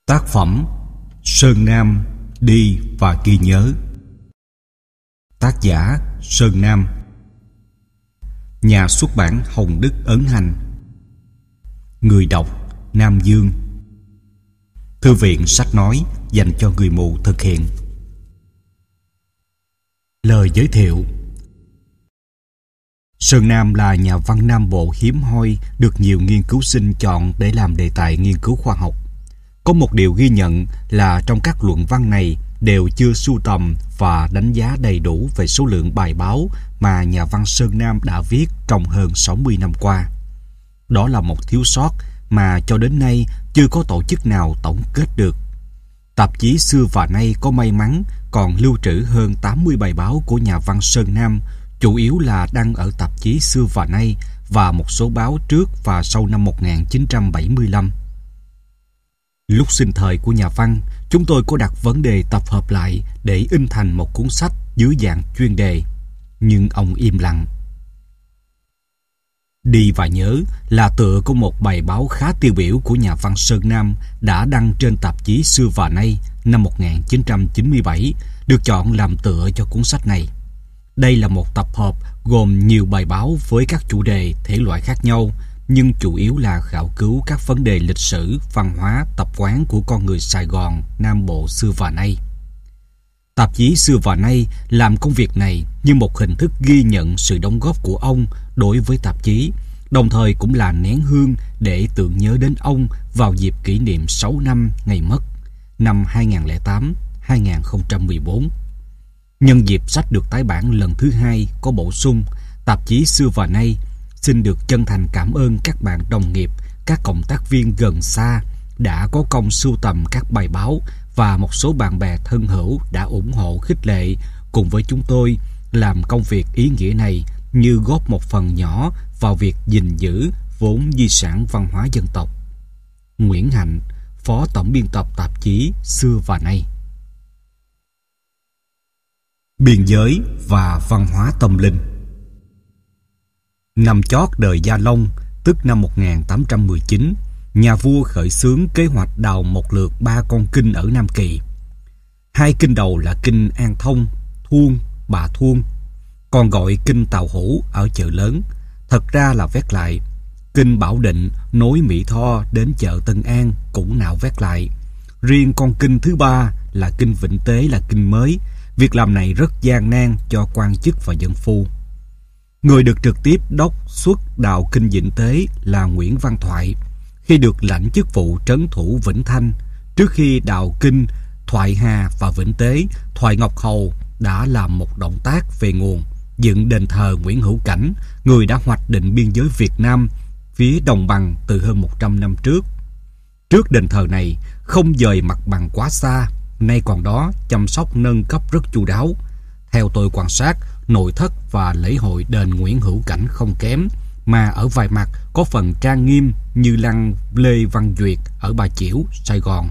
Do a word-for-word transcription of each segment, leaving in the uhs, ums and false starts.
Tác phẩm Sơn Nam đi và ghi nhớ. Tác giả Sơn Nam. Nhà xuất bản Hồng Đức ấn hành. Người đọc Nam Dương. Thư viện sách nói dành cho người mù thực hiện. Lời giới thiệu. Sơn Nam là nhà văn Nam Bộ hiếm hoi được nhiều nghiên cứu sinh chọn để làm đề tài nghiên cứu khoa học. Có một điều ghi nhận là trong các luận văn này đều chưa sưu tầm và đánh giá đầy đủ về số lượng bài báo mà nhà văn Sơn Nam đã viết trong hơn sáu mươi năm qua. Đó là một thiếu sót mà cho đến nay chưa có tổ chức nào tổng kết được. Tạp chí Xưa và Nay có may mắn còn lưu trữ hơn tám mươi bài báo của nhà văn Sơn Nam, chủ yếu là đăng ở tạp chí Xưa và Nay và một số báo trước và sau năm một nghìn chín trăm bảy mươi lăm. Lúc sinh thời của nhà văn, chúng tôi có đặt vấn đề tập hợp lại để in thành một cuốn sách dưới dạng chuyên đề, nhưng ông im lặng. Đi và nhớ là tựa của một bài báo khá tiêu biểu của nhà văn Sơn Nam đã đăng trên tạp chí Xưa và Nay năm một nghìn chín trăm chín mươi bảy, được chọn làm tựa cho cuốn sách này. Đây là một tập hợp gồm nhiều bài báo với các chủ đề, thể loại khác nhau, nhưng chủ yếu là khảo cứu các vấn đề lịch sử, văn hóa, tập quán của con người Sài Gòn, Nam Bộ xưa và nay. Tạp chí Xưa và Nay làm công việc này như một hình thức ghi nhận sự đóng góp của ông đối với tạp chí, đồng thời cũng là nén hương để tưởng nhớ đến ông vào dịp kỷ niệm sáu năm ngày mất, năm hai nghìn không trăm lẻ tám đến hai nghìn không trăm mười bốn. Nhân dịp sách được tái bản lần thứ hai có bổ sung, tạp chí Xưa và Nay xin được chân thành cảm ơn các bạn đồng nghiệp, các cộng tác viên gần xa đã có công sưu tầm các bài báo và một số bạn bè thân hữu đã ủng hộ khích lệ cùng với chúng tôi làm công việc ý nghĩa này như góp một phần nhỏ vào việc gìn giữ vốn di sản văn hóa dân tộc. Nguyễn Hạnh, Phó Tổng biên tập tạp chí Xưa và Nay. Biên giới và văn hóa tâm linh. Năm chót đời Gia Long, tức năm một nghìn tám trăm mười chín, nhà vua khởi xướng kế hoạch đào một lượt ba con kinh ở Nam Kỳ. Hai kinh đầu là kinh An Thông, Thuông, Bà Thuông, còn gọi kinh Tàu Hủ ở chợ lớn, thật ra là vét lại. Kinh Bảo Định nối Mỹ Tho đến chợ Tân An cũng nạo vét lại. Riêng con kinh thứ ba là kinh Vĩnh Tế là kinh mới. Việc làm này rất gian nan cho quan chức và dân phu. Người được trực tiếp đốc xuất đào kinh Vĩnh Tế là Nguyễn Văn Thoại. Khi được lãnh chức vụ trấn thủ Vĩnh Thanh, trước khi đào kinh Thoại Hà và Vĩnh Tế, Thoại Ngọc Hầu đã làm một động tác về nguồn, dựng đền thờ Nguyễn Hữu Cảnh, người đã hoạch định biên giới Việt Nam phía đồng bằng từ hơn một trăm năm trước. Trước đền thờ này, không dời mặt bằng quá xa, nay còn đó, chăm sóc nâng cấp rất chu đáo. Theo tôi quan sát, nội thất và lễ hội đền Nguyễn Hữu Cảnh không kém, mà ở vài mặt có phần trang nghiêm như lăng Lê Văn Duyệt ở Bà Chiểu, Sài Gòn.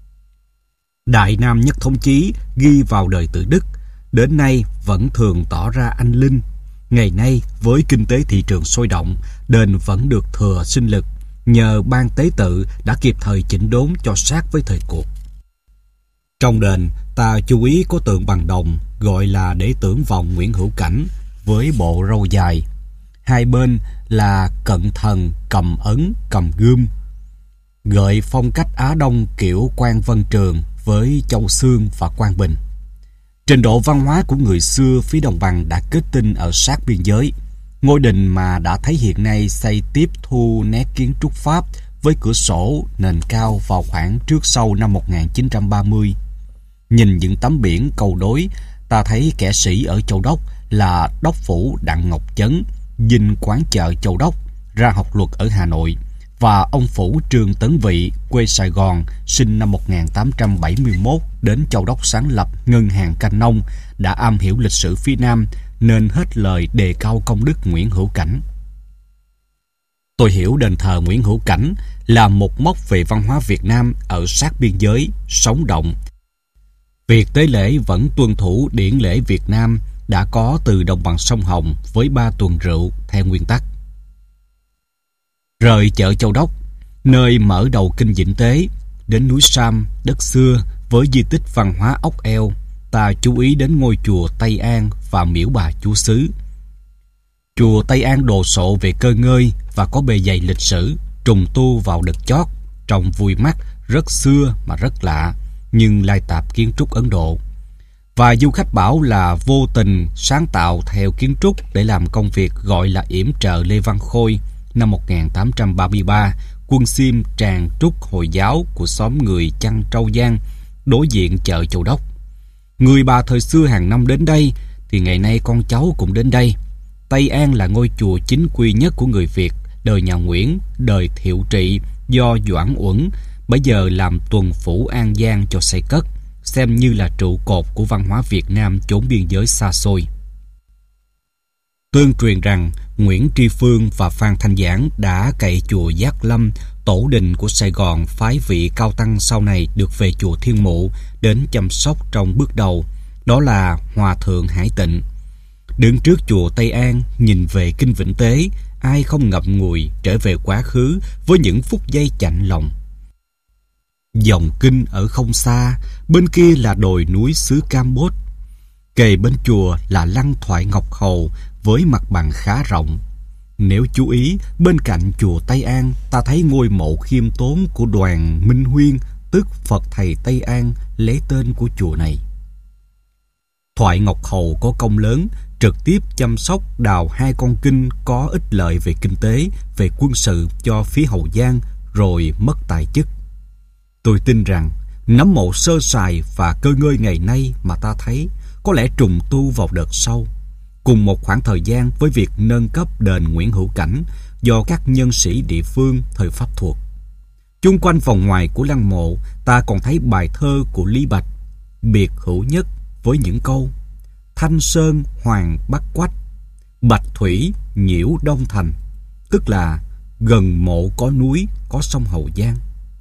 Đại Nam Nhất Thống Chí ghi vào đời Tự Đức, đến nay vẫn thường tỏ ra anh linh. Ngày nay, với kinh tế thị trường sôi động, đền vẫn được thừa sinh lực, nhờ ban tế tự đã kịp thời chỉnh đốn cho sát với thời cuộc. Trong đền, ta chú ý có tượng bằng đồng gọi là để tưởng vọng Nguyễn Hữu Cảnh với bộ râu dài. Hai bên là cận thần cầm ấn, cầm gươm, gợi phong cách Á Đông kiểu Quan Vân Trường với Châu Xương và Quang Bình. Trình độ văn hóa của người xưa phía đồng bằng đã kết tinh ở sát biên giới. Ngôi đình mà đã thấy hiện nay xây tiếp thu nét kiến trúc Pháp với cửa sổ nền cao vào khoảng trước sau năm một nghìn chín trăm ba mươi. Nhìn những tấm biển câu đối, ta thấy kẻ sĩ ở Châu Đốc là đốc phủ Đặng Ngọc Chấn, dinh quán chợ Châu Đốc, ra học luật ở Hà Nội, và ông phủ Trương Tấn Vị, quê Sài Gòn, sinh năm một nghìn tám trăm bảy mươi mốt, đến Châu Đốc sáng lập ngân hàng Canh Nông, đã am hiểu lịch sử phía Nam nên hết lời đề cao công đức Nguyễn Hữu Cảnh. Tôi hiểu đền thờ Nguyễn Hữu Cảnh là một mốc về văn hóa Việt Nam ở sát biên giới, sống động. Việc tế lễ vẫn tuân thủ điển lễ Việt Nam đã có từ đồng bằng sông Hồng với ba tuần rượu theo nguyên tắc. Rời chợ Châu Đốc, nơi mở đầu kinh Vĩnh Tế, đến núi Sam, đất xưa với di tích văn hóa ốc eo, ta chú ý đến ngôi chùa Tây An và miễu bà chúa xứ. Chùa Tây An đồ sộ về cơ ngơi và có bề dày lịch sử, trùng tu vào đợt chót, trông vui mắt, rất xưa mà rất lạ, nhưng lai tạp kiến trúc Ấn Độ. Và du khách bảo là vô tình sáng tạo theo kiến trúc để làm công việc gọi là yểm trợ Lê Văn Khôi năm một nghìn tám trăm ba mươi ba, quân Xiêm tràng trúc Hồi giáo của xóm người Chăn Trâu Giang, đối diện chợ Châu Đốc. Người Bà thời xưa hàng năm đến đây, thì ngày nay con cháu cũng đến đây. Tây An là ngôi chùa chính quy nhất của người Việt, đời nhà Nguyễn, đời Thiệu Trị do Doãn Uẩn, bây giờ làm tuần phủ An Giang cho xây cất, xem như là trụ cột của văn hóa Việt Nam chốn biên giới xa xôi. Tương truyền rằng Nguyễn Tri Phương và Phan Thanh Giảng đã cậy chùa Giác Lâm, tổ đình của Sài Gòn, phái vị cao tăng sau này được về chùa Thiên Mụ đến chăm sóc trong bước đầu, đó là Hòa Thượng Hải Tịnh. Đứng trước chùa Tây An, nhìn về kinh Vĩnh Tế, ai không ngậm ngùi trở về quá khứ với những phút giây chạnh lòng. Dòng kinh ở không xa, bên kia là đồi núi xứ Cambốt. Kề bên chùa là lăng Thoại Ngọc Hầu với mặt bằng khá rộng. Nếu chú ý, bên cạnh chùa Tây An, ta thấy ngôi mộ khiêm tốn của Đoàn Minh Huyên, tức Phật Thầy Tây An, lấy tên của chùa này. Thoại Ngọc Hầu có công lớn, trực tiếp chăm sóc đào hai con kinh có ích lợi về kinh tế, về quân sự cho phía Hậu Giang, rồi mất tài chức. Tôi tin rằng nấm mộ sơ sài và cơ ngơi ngày nay mà ta thấy có lẽ trùng tu vào đợt sau, cùng một khoảng thời gian với việc nâng cấp đền Nguyễn Hữu Cảnh do các nhân sĩ địa phương thời Pháp thuộc. Chung quanh vòng ngoài của lăng mộ, ta còn thấy bài thơ của Lý Bạch, biệt hữu nhất với những câu: Thanh Sơn Hoàng Bắc Quách, Bạch Thủy nhiễu Đông Thành, tức là gần mộ có núi, có sông Hậu Giang.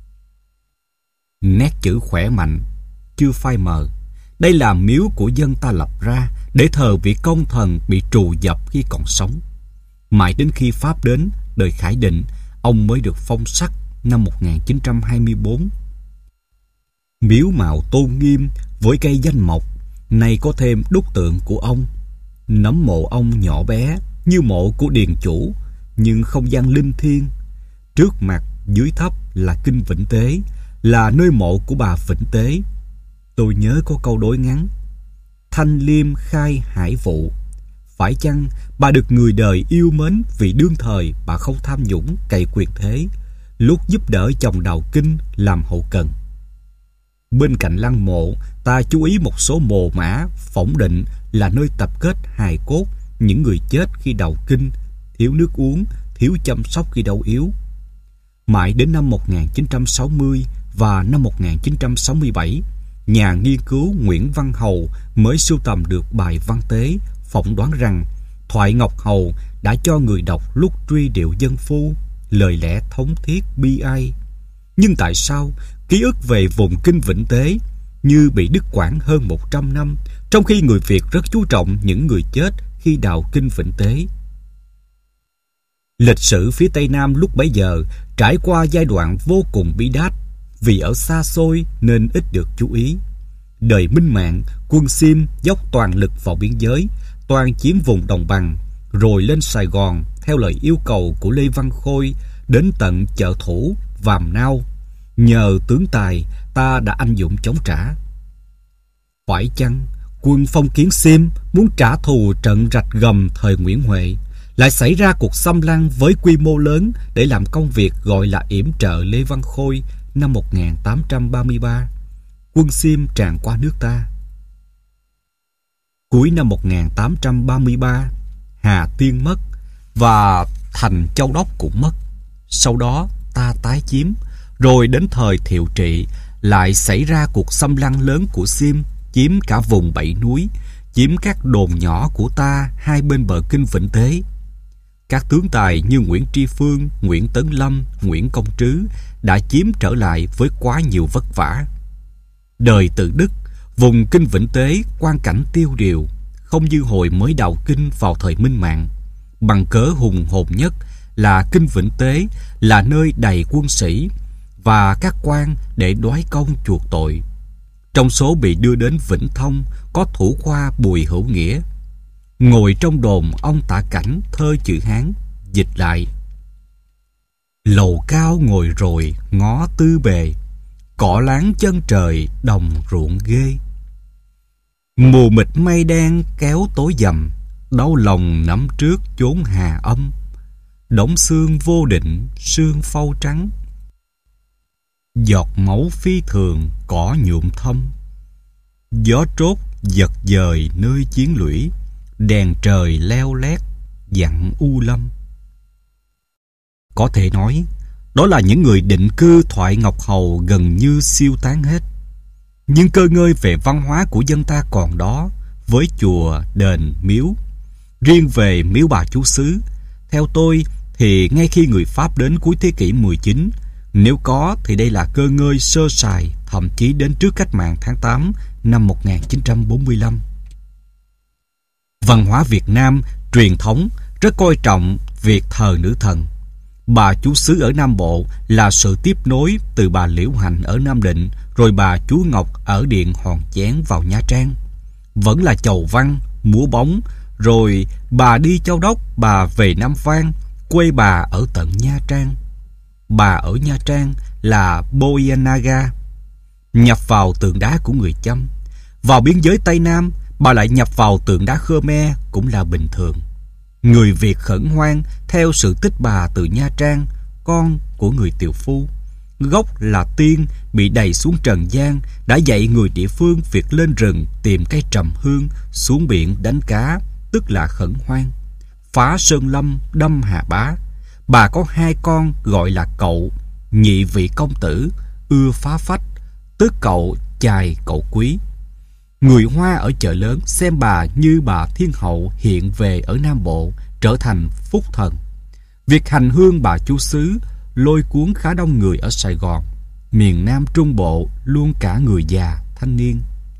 Nét chữ khỏe mạnh, chưa phai mờ. Đây là miếu của dân ta lập ra để thờ vị công thần bị trù dập khi còn sống. Mãi đến khi Pháp đến, đời Khải Định, ông mới được phong sắc năm một nghìn chín trăm hai mươi tư. Miếu mạo tôn nghiêm với cây danh mộc, nay có thêm đúc tượng của ông. Nấm mộ ông nhỏ bé như mộ của điền chủ, nhưng không gian linh thiêng. Trước mặt, dưới thấp là kinh Vĩnh Tế, là nơi mộ của bà Vĩnh Tế. Tôi nhớ có câu đối ngắn: Thanh liêm khai hải vụ. Phải chăng bà được người đời yêu mến vì đương thời bà không tham nhũng cậy quyền thế, lúc giúp đỡ chồng đào kinh làm hậu cần. Bên cạnh lăng mộ, ta chú ý một số mồ mã phỏng định là nơi tập kết hài cốt những người chết khi đào kinh, thiếu nước uống, thiếu chăm sóc khi đau yếu. Mãi đến năm một nghìn chín trăm sáu mươi và năm một nghìn chín trăm sáu mươi bảy, nhà nghiên cứu Nguyễn Văn Hầu mới sưu tầm được bài văn tế phỏng đoán rằng Thoại Ngọc Hầu đã cho người đọc lúc truy điệu dân phu lời lẽ thống thiết bi ai. Nhưng tại sao ký ức về vùng kinh Vĩnh Tế như bị đứt quãng hơn một trăm năm, trong khi người Việt rất chú trọng những người chết khi đào kinh Vĩnh Tế? Lịch sử phía Tây Nam lúc bấy giờ trải qua giai đoạn vô cùng bi đát, vì ở xa xôi nên ít được chú ý. Đời Minh Mạng, quân Xiêm dốc toàn lực vào biên giới, toàn chiếm vùng đồng bằng, rồi lên Sài Gòn theo lời yêu cầu của Lê Văn Khôi, đến tận Chợ Thủ, Vàm Nao. Nhờ tướng tài, ta đã anh dũng chống trả. Phải chăng quân phong kiến Xiêm muốn trả thù trận Rạch Gầm thời Nguyễn Huệ, lại xảy ra cuộc xâm lăng với quy mô lớn để làm công việc gọi là yểm trợ Lê Văn Khôi năm một nghìn tám trăm ba mươi ba, quân Xiêm tràn qua nước ta? Cuối năm một nghìn tám trăm ba mươi ba, Hà Tiên mất và thành Châu Đốc cũng mất. Sau đó ta tái chiếm, rồi đến thời Thiệu Trị lại xảy ra cuộc xâm lăng lớn của Xiêm, chiếm cả vùng Bảy Núi, chiếm các đồn nhỏ của ta hai bên bờ kinh Vĩnh Tế. Các tướng tài như Nguyễn Tri Phương, Nguyễn Tấn Lâm, Nguyễn Công Trứ đã chiếm trở lại với quá nhiều vất vả. Đời Tự Đức, vùng kinh Vĩnh Tế quang cảnh tiêu điều, không như hồi mới đào kinh vào thời Minh Mạng. Bằng cớ hùng hồn nhất là kinh Vĩnh Tế là nơi đầy quân sĩ, và các quan để đoái công chuộc tội. Trong số bị đưa đến Vĩnh Thông có thủ khoa Bùi Hữu Nghĩa. Ngồi trong đồn ông tả cảnh thơ chữ Hán, dịch lại: Lầu cao ngồi rồi ngó tư bề, cỏ láng chân trời đồng ruộng ghê. Mù mịt mây đen kéo tối dầm, đau lòng nắm trước chốn hà âm. Đống xương vô định sương phâu trắng, giọt máu phi thường cỏ nhuộm thâm. Gió trốt giật dời nơi chiến lũy, đèn trời leo lét dặn u lâm. Có thể nói, đó là những người định cư Thoại Ngọc Hầu gần như siêu tán hết. Nhưng cơ ngơi về văn hóa của dân ta còn đó, với chùa, đền, miếu. Riêng về miếu Bà Chúa Xứ, theo tôi thì ngay khi người Pháp đến cuối thế kỷ mười chín, nếu có thì đây là cơ ngơi sơ sài, thậm chí đến trước cách mạng tháng tám năm một nghìn chín trăm bốn mươi lăm. Văn hóa Việt Nam truyền thống rất coi trọng việc thờ nữ thần. Bà Chúa Xứ ở Nam Bộ là sự tiếp nối từ bà Liễu Hạnh ở Nam Định, rồi bà Chúa Ngọc ở Điện Hòn Chén vào Nha Trang. Vẫn là chầu văn, múa bóng, rồi bà đi Châu Đốc, bà về Nam Vang, quê bà ở tận Nha Trang. Bà ở Nha Trang là Boyanaga, nhập vào tượng đá của người Chăm. Vào biên giới Tây Nam, bà lại nhập vào tượng đá Khmer cũng là bình thường. Người Việt khẩn hoang theo sự tích bà từ Nha Trang, con của người tiều phu. Gốc là Tiên bị đày xuống trần gian, đã dạy người địa phương việc lên rừng tìm cây trầm hương, xuống biển đánh cá, tức là khẩn hoang. Phá sơn lâm, đâm hà bá. Bà có hai con gọi là Cậu, nhị vị công tử, ưa phá phách, tức Cậu chài Cậu quý. Người Hoa ở chợ lớn xem bà như bà thiên hậu hiện về ở Nam Bộ, trở thành phúc thần. Việc hành hương Bà Chúa Xứ lôi cuốn khá đông người ở Sài Gòn, miền Nam Trung Bộ, luôn cả người già, thanh niên.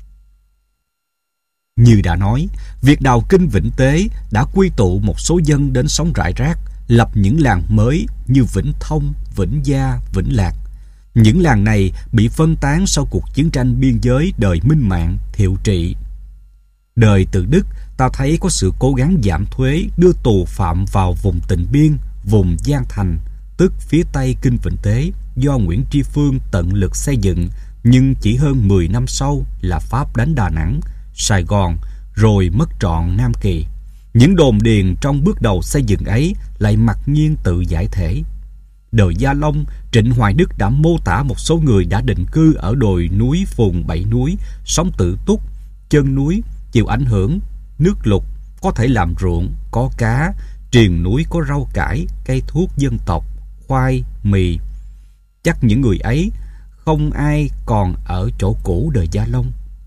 Như đã nói, việc đào kinh Vĩnh Tế đã quy tụ một số dân đến sống rải rác, lập những làng mới như Vĩnh Thông, Vĩnh Gia, Vĩnh Lạc. Những làng này bị phân tán sau cuộc chiến tranh biên giới đời Minh Mạng, Thiệu Trị. Đời Từ Đức, ta thấy có sự cố gắng giảm thuế, đưa tù phạm vào vùng Tịnh Biên, vùng Giang Thành, tức phía tây kinh Vĩnh Tế, do Nguyễn Tri Phương tận lực xây dựng, nhưng chỉ hơn mười năm sau là Pháp đánh Đà Nẵng, Sài Gòn, rồi mất trọn Nam Kỳ. Những đồn điền trong bước đầu xây dựng ấy lại mặc nhiên tự giải thể. Đời Gia Long, Trịnh Hoài Đức đã mô tả một số người đã định cư ở đồi núi vùng Bảy Núi, sống tự túc, chân núi, chịu ảnh hưởng, nước lụt, có thể làm ruộng, có cá, triền núi có rau cải, cây thuốc dân tộc, khoai, mì. Chắc những người ấy không ai còn ở chỗ cũ đời Gia Long.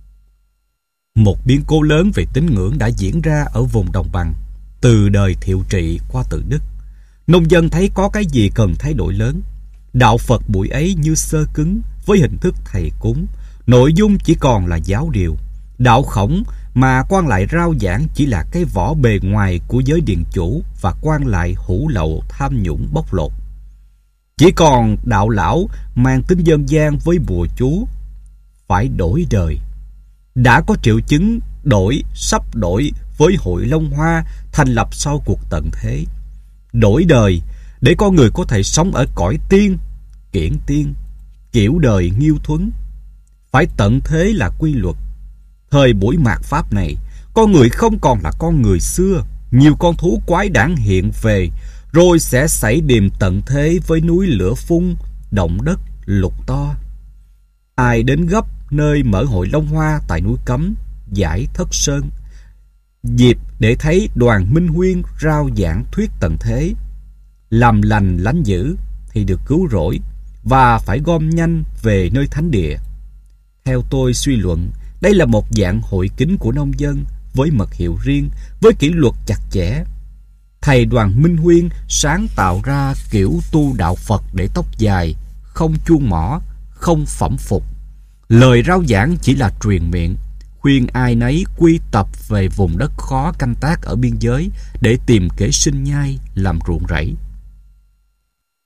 Một biến cố lớn về tín ngưỡng đã diễn ra ở vùng đồng bằng, từ đời Thiệu Trị qua Từ Đức. Nông dân thấy có cái gì cần thay đổi lớn. Đạo Phật buổi ấy như xơ cứng với hình thức thầy cúng, nội dung chỉ còn là giáo điều. Đạo Khổng mà quan lại rao giảng chỉ là cái vỏ bề ngoài của giới điền chủ và quan lại hủ lậu tham nhũng bóc lột. Chỉ còn đạo lão mang tính dân gian với bùa chú. Phải đổi đời. Đã có triệu chứng đổi, sắp đổi với hội Long Hoa thành lập sau cuộc tận thế. Đổi đời để con người có thể sống ở cõi tiên, kiển tiên, kiểu đời nghiêu thuấn. Phải tận thế là quy luật. Thời buổi mạt Pháp này, con người không còn là con người xưa. Nhiều con thú quái đản hiện về, rồi sẽ xảy điềm tận thế với núi lửa phun, động đất, lục to. Ai đến gấp nơi mở hội Long Hoa tại núi Cấm, Giải Thất Sơn, dịp để thấy Đoàn Minh Huyên rao giảng thuyết tận thế. Làm lành lánh dữ thì được cứu rỗi và phải gom nhanh về nơi thánh địa. Theo tôi suy luận, đây là một dạng hội kính của nông dân với mật hiệu riêng, với kỷ luật chặt chẽ. Thầy Đoàn Minh Huyên sáng tạo ra kiểu tu đạo Phật để tóc dài, không chuông mỏ, không phẩm phục. Lời rao giảng chỉ là truyền miệng, khuyên ai nấy quy tập về vùng đất khó canh tác ở biên giới để tìm kế sinh nhai, làm ruộng rẫy.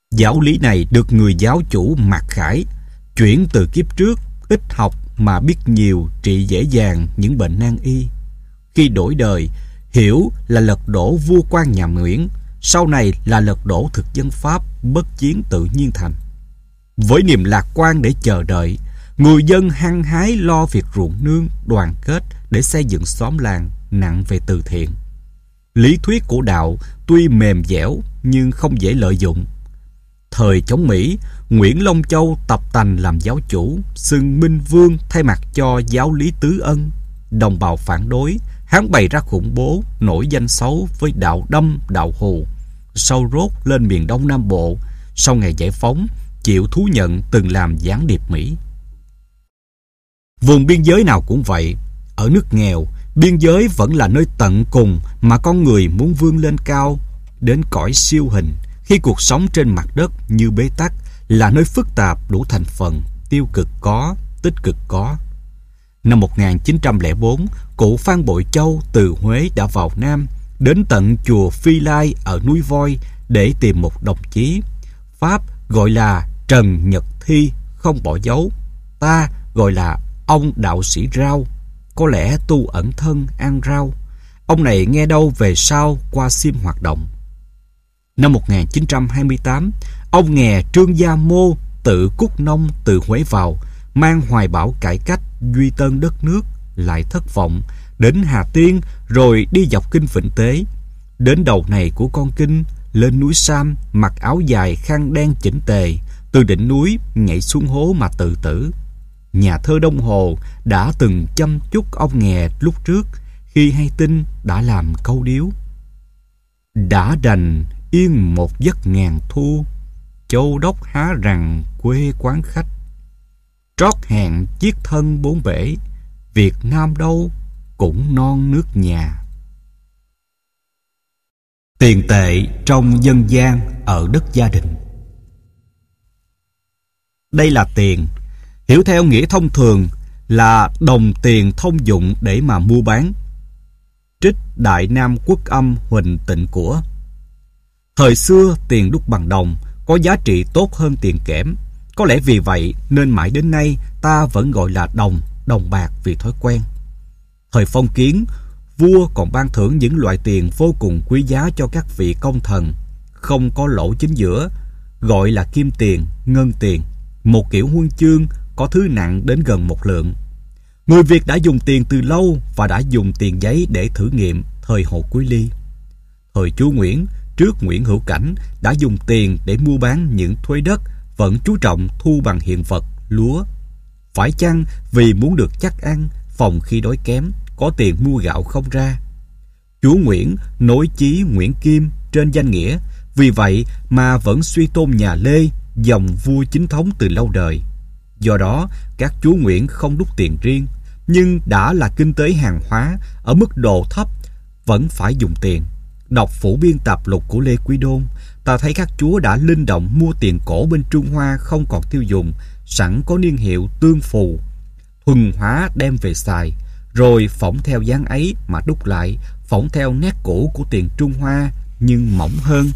Giáo lý này được người giáo chủ Mạc Khải chuyển từ kiếp trước, ít học mà biết nhiều, trị dễ dàng những bệnh nan y. Khi đổi đời, hiểu là lật đổ vua quan nhà Nguyễn, sau này là lật đổ thực dân Pháp, bất chiến tự nhiên thành. Với niềm lạc quan để chờ đợi, người dân hăng hái lo việc ruộng nương, đoàn kết để xây dựng xóm làng, nặng về từ thiện. Lý thuyết của đạo tuy mềm dẻo nhưng không dễ lợi dụng. Thời chống Mỹ, Nguyễn Long Châu tập tành làm giáo chủ, xưng Minh Vương thay mặt cho giáo lý Tứ Ân. Đồng bào phản đối, hắn bày ra khủng bố, nổi danh xấu với đạo Đâm, đạo Hù. Sau rốt lên miền Đông Nam Bộ, sau ngày giải phóng, chịu thú nhận từng làm gián điệp Mỹ. Vùng biên giới nào cũng vậy. Ở nước nghèo, biên giới vẫn là nơi tận cùng mà con người muốn vươn lên cao, đến cõi siêu hình, khi cuộc sống trên mặt đất như bế tắc, là nơi phức tạp đủ thành phần, tiêu cực có, tích cực có. Năm một nghìn chín trăm lẻ bốn, cụ Phan Bội Châu từ Huế đã vào Nam, đến tận chùa Phi Lai ở núi Voi để tìm một đồng chí. Pháp gọi là Trần Nhật Thi, không bỏ dấu. Ta gọi là ông đạo sĩ Rau, có lẽ tu ẩn thân ăn rau. Ông này nghe đâu về sau qua Sim hoạt động. Năm một nghìn chín trăm hai mươi tám, ông nghe Trương Gia Mô tự cút nông từ Huế vào, mang hoài bão cải cách duy tân đất nước, lại thất vọng, đến Hà Tiên rồi đi dọc kinh Vĩnh Tế. Đến đầu này của con kinh, lên núi Sam, mặc áo dài khăn đen chỉnh tề, từ đỉnh núi nhảy xuống hố mà tự tử. Nhà thơ Đông Hồ đã từng chăm chúc ông nghè lúc trước, khi hay tin đã làm câu điếu: đã đành yên một giấc ngàn thu, châu đốc há rằng quê quán khách. Trót hẹn chiết thân bốn bể, Việt Nam đâu cũng non nước nhà. Tiền tệ trong dân gian ở đất gia đình. Đây là tiền, hiểu theo nghĩa thông thường là đồng tiền thông dụng để mà mua bán. Trích Đại Nam Quốc Âm Huỳnh Tịnh Của. Thời xưa tiền đúc bằng đồng có giá trị tốt hơn tiền kẽm. Có lẽ vì vậy nên mãi đến nay ta vẫn gọi là đồng, đồng bạc vì thói quen. Thời phong kiến, vua còn ban thưởng những loại tiền vô cùng quý giá cho các vị công thần, không có lỗ chính giữa, gọi là kim tiền, ngân tiền, một kiểu huân chương có thứ nặng đến gần một lượng. Người Việt đã dùng tiền từ lâu và đã dùng tiền giấy để thử nghiệm thời Hồ Quý Ly. Thời chúa Nguyễn, trước Nguyễn Hữu Cảnh, đã dùng tiền để mua bán những thuế đất, vẫn chú trọng thu bằng hiện vật, lúa. Phải chăng vì muốn được chắc ăn, phòng khi đói kém, có tiền mua gạo không ra? Chúa Nguyễn nối chí Nguyễn Kim trên danh nghĩa, vì vậy mà vẫn suy tôn nhà Lê, dòng vua chính thống từ lâu đời. Do đó, các chúa Nguyễn không đúc tiền riêng, nhưng đã là kinh tế hàng hóa ở mức độ thấp, vẫn phải dùng tiền. Đọc Phủ Biên Tạp Lục của Lê Quý Đôn, ta thấy các chúa đã linh động mua tiền cổ bên Trung Hoa không còn tiêu dùng, sẵn có niên hiệu tương phù, thuần hóa đem về xài, rồi phỏng theo dáng ấy mà đúc lại, phỏng theo nét cũ của tiền Trung Hoa nhưng mỏng hơn.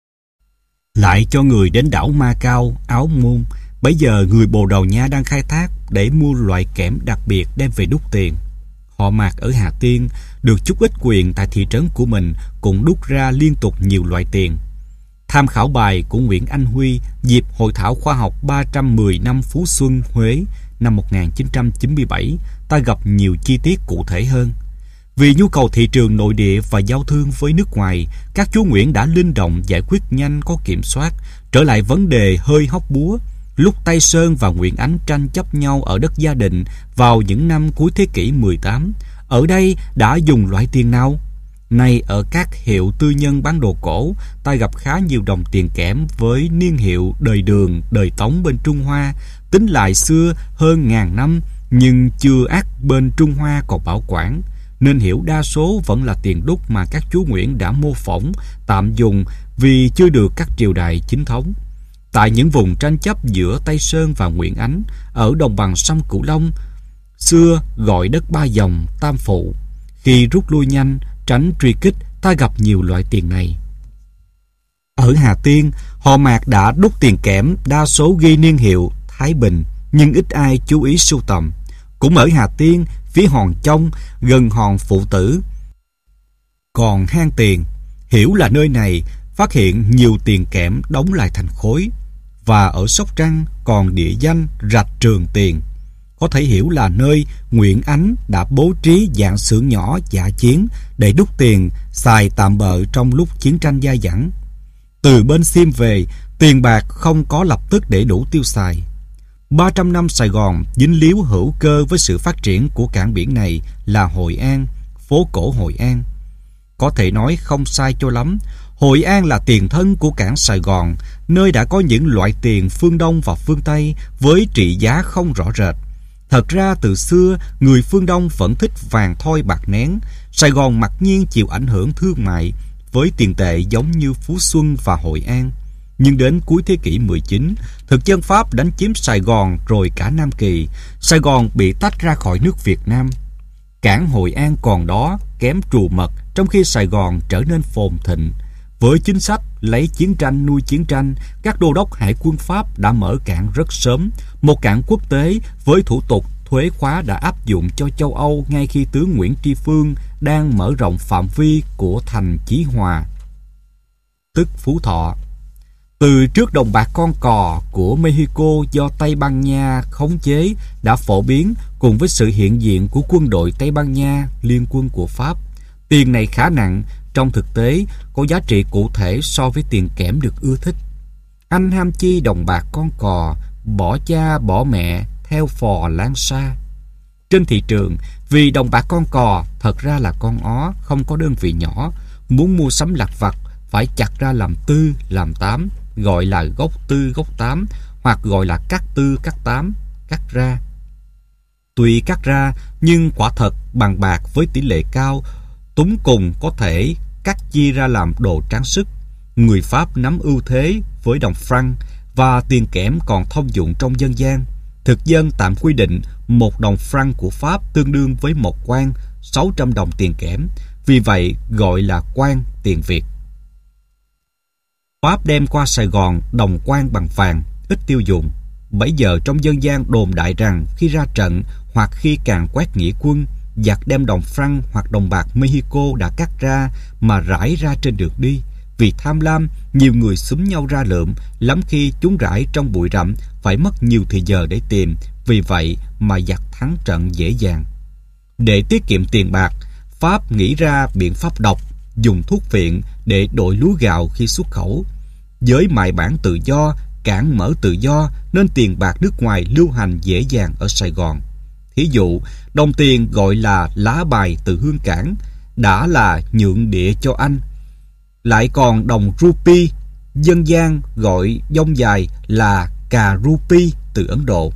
Lại cho người đến đảo Ma Cao, Áo Môn, bây giờ người Bồ Đào Nha đang khai thác để mua loại kẽm đặc biệt đem về đúc tiền. Họ Mạc ở Hà Tiên được chút ít quyền tại thị trấn của mình cũng đúc ra liên tục nhiều loại tiền. Tham khảo bài của Nguyễn Anh Huy dịp Hội thảo khoa học ba trăm mười năm Phú Xuân, Huế năm một nghìn chín trăm chín mươi bảy, ta gặp nhiều chi tiết cụ thể hơn. Vì nhu cầu thị trường nội địa và giao thương với nước ngoài, các chúa Nguyễn đã linh động giải quyết nhanh có kiểm soát. Trở lại vấn đề hơi hóc búa, lúc Tây Sơn và Nguyễn Ánh tranh chấp nhau ở đất Gia Định vào những năm cuối thế kỷ mười tám, ở đây đã dùng loại tiền nào? Nay ở các hiệu tư nhân bán đồ cổ, ta gặp khá nhiều đồng tiền kẽm với niên hiệu đời Đường, đời Tống bên Trung Hoa, tính lại xưa hơn ngàn năm, nhưng chưa ắt bên Trung Hoa còn bảo quản, nên hiểu đa số vẫn là tiền đúc mà các chúa Nguyễn đã mô phỏng, tạm dùng vì chưa được các triều đại chính thống. Tại những vùng tranh chấp giữa Tây Sơn và Nguyễn Ánh, ở đồng bằng sông Cửu Long, xưa gọi đất Ba Dòng, Tam Phụ. Khi rút lui nhanh, tránh truy kích, ta gặp nhiều loại tiền này. Ở Hà Tiên, họ Mạc đã đúc tiền kẽm đa số ghi niên hiệu Thái Bình, nhưng ít ai chú ý sưu tầm. Cũng ở Hà Tiên, phía Hòn Chông, gần hòn Phụ Tử, còn hang tiền. Hiểu là nơi này phát hiện nhiều tiền kẽm đóng lại thành khối. Và ở Sóc Trăng còn địa danh Rạch Trường Tiền. Có thể hiểu là nơi Nguyễn Ánh đã bố trí dạng xưởng nhỏ dã chiến để đúc tiền xài tạm bợ trong lúc chiến tranh dai dẳng. Từ bên Xiêm về, tiền bạc không có lập tức để đủ tiêu xài. ba trăm năm Sài Gòn dính líu hữu cơ với sự phát triển của cảng biển này là Hội An, phố cổ Hội An. Có thể nói không sai cho lắm, Hội An là tiền thân của cảng Sài Gòn, nơi đã có những loại tiền phương Đông và phương Tây với trị giá không rõ rệt. Thật ra từ xưa, người phương Đông vẫn thích vàng thoi bạc nén. Sài Gòn mặc nhiên chịu ảnh hưởng thương mại với tiền tệ giống như Phú Xuân và Hội An. Nhưng đến cuối thế kỷ mười chín, thực dân Pháp đánh chiếm Sài Gòn rồi cả Nam Kỳ. Sài Gòn bị tách ra khỏi nước Việt Nam. Cảng Hội An còn đó, kém trù mật, trong khi Sài Gòn trở nên phồn thịnh. Với chính sách lấy chiến tranh nuôi chiến tranh, các đô đốc hải quân Pháp đã mở cảng rất sớm. Một cảng quốc tế với thủ tục thuế khóa đã áp dụng cho châu Âu ngay khi tướng Nguyễn Tri Phương đang mở rộng phạm vi của thành Chí Hòa, tức Phú Thọ. Từ trước đồng bạc con cò của Mexico do Tây Ban Nha khống chế đã phổ biến cùng với sự hiện diện của quân đội Tây Ban Nha liên quân của Pháp. Tiền này khá nặng, trong thực tế có giá trị cụ thể so với tiền kẽm được ưa thích. Anh ham chi đồng bạc con cò, bỏ cha bỏ mẹ theo phò lang xa. Trên thị trường, vì đồng bạc con cò thật ra là con ó, không có đơn vị nhỏ. Muốn mua sắm lặt vặt phải chặt ra làm tư, làm tám, gọi là gốc tư, gốc tám, hoặc gọi là cắt tư, cắt tám, cắt ra. Tuy cắt ra, nhưng quả thật bằng bạc với tỷ lệ cao, túng cùng có thể cắt chia ra làm đồ trang sức. Người Pháp nắm ưu thế với đồng franc và tiền kẽm còn thông dụng trong dân gian. Thực dân tạm quy định một đồng franc của Pháp tương đương với một quan, sáu trăm đồng tiền kẽm, vì vậy gọi là quan tiền Việt. Pháp đem qua Sài Gòn đồng quan bằng vàng, ít tiêu dùng. Bấy giờ trong dân gian đồn đại rằng khi ra trận hoặc khi càn quét nghĩa quân, giặc đem đồng franc hoặc đồng bạc Mexico đã cắt ra mà rải ra trên đường đi. Vì tham lam, nhiều người xúm nhau ra lượm, lắm khi chúng rải trong bụi rậm, phải mất nhiều thời giờ để tìm. Vì vậy mà giặc thắng trận dễ dàng. Để tiết kiệm tiền bạc, Pháp nghĩ ra biện pháp độc, dùng thuốc phiện để đổi lúa gạo khi xuất khẩu. Với mại bản tự do, cảng mở tự do, nên tiền bạc nước ngoài lưu hành dễ dàng ở Sài Gòn. Thí dụ, đồng tiền gọi là lá bài từ Hương Cảng, đã là nhượng địa cho anh. Lại còn đồng rupee, dân gian gọi dông dài là cà rupee từ Ấn Độ.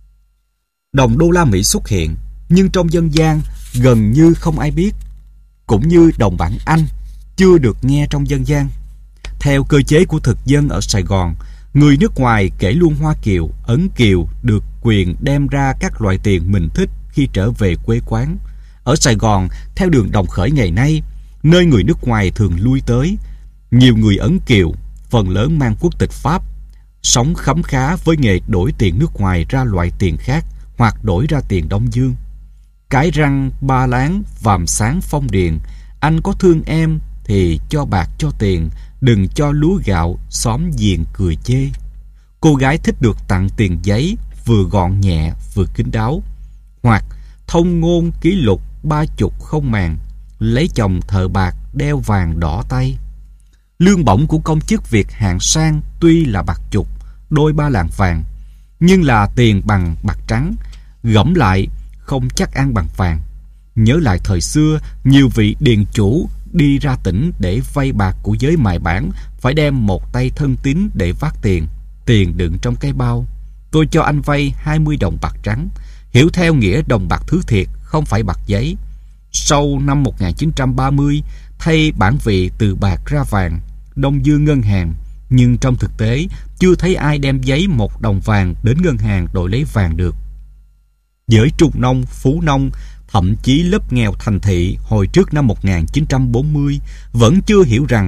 Đồng đô la Mỹ xuất hiện, nhưng trong dân gian gần như không ai biết. Cũng như đồng bảng Anh, chưa được nghe trong dân gian. Theo cơ chế của thực dân ở Sài Gòn, người nước ngoài kể luôn Hoa Kiều, Ấn Kiều được quyền đem ra các loại tiền mình thích khi trở về quê quán. Ở Sài Gòn, theo đường Đồng Khởi ngày nay, nơi người nước ngoài thường lui tới, nhiều người Ấn Kiều, phần lớn mang quốc tịch Pháp, sống khấm khá với nghề đổi tiền nước ngoài ra loại tiền khác hoặc đổi ra tiền Đông Dương. Cái Răng, Ba Láng, Vàm Sáng, Phong Điền, anh có thương em thì cho bạc cho tiền, đừng cho lúa gạo, xóm giềng cười chê. Cô gái thích được tặng tiền giấy, vừa gọn nhẹ vừa kín đáo. Hoặc thông ngôn ký lục ba chục không màng, lấy chồng thợ bạc đeo vàng đỏ tay. Lương bổng của công chức Việt hạng sang tuy là bạc chục, đôi ba lạng vàng, nhưng là tiền bằng bạc trắng, gẫm lại không chắc ăn bằng vàng. Nhớ lại thời xưa, nhiều vị điền chủ đi ra tỉnh để vay bạc của giới mại bản phải đem một tay thân tín để vác tiền, tiền đựng trong cái bao. Tôi cho anh vay hai mươi đồng bạc trắng, hiểu theo nghĩa đồng bạc thứ thiệt, không phải bạc giấy. Sau năm một nghìn chín trăm ba mươi, thay bản vị từ bạc ra vàng, Đông Dương ngân hàng, nhưng trong thực tế chưa thấy ai đem giấy một đồng vàng đến ngân hàng đổi lấy vàng được. Giới trung nông, phú nông, thậm chí lớp nghèo thành thị hồi trước năm một nghìn chín trăm bốn mươi vẫn chưa hiểu rằng